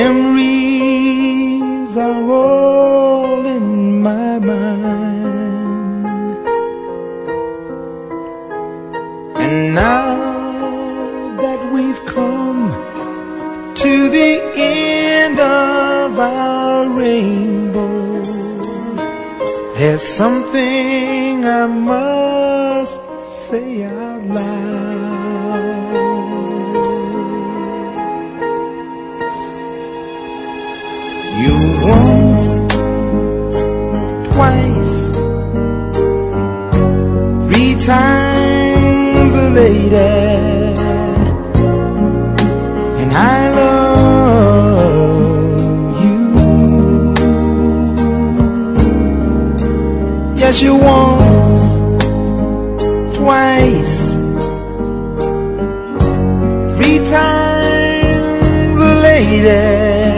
Memories are all in my mind, and now that we've come to the end of our rainbow, there's something I must say out loud. You once, twice, 3 times a lady, and I love you. Yes, you once, twice, 3 times a lady,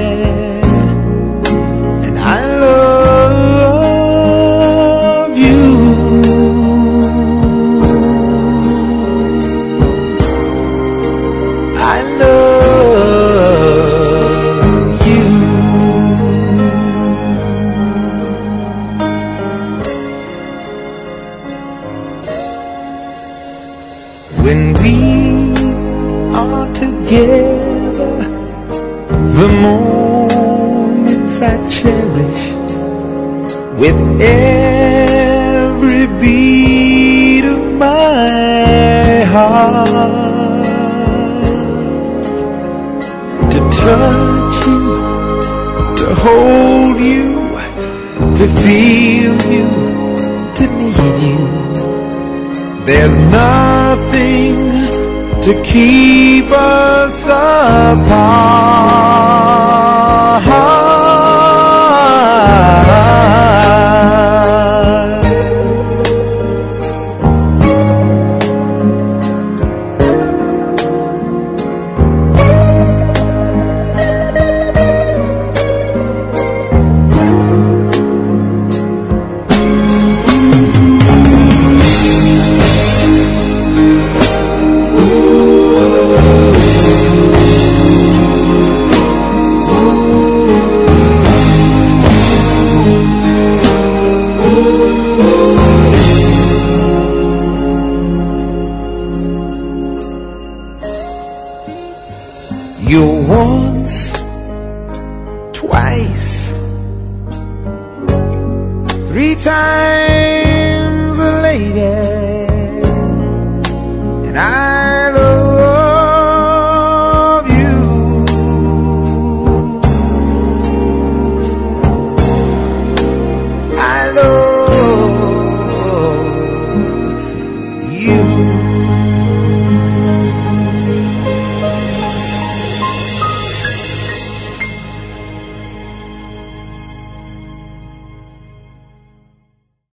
and I love you. I love you. When we are together, the moments I cherish with every beat of my heart. To touch you, to hold you, to feel you, to need you. There's nothing to keep us apart. You once, twice, 3 times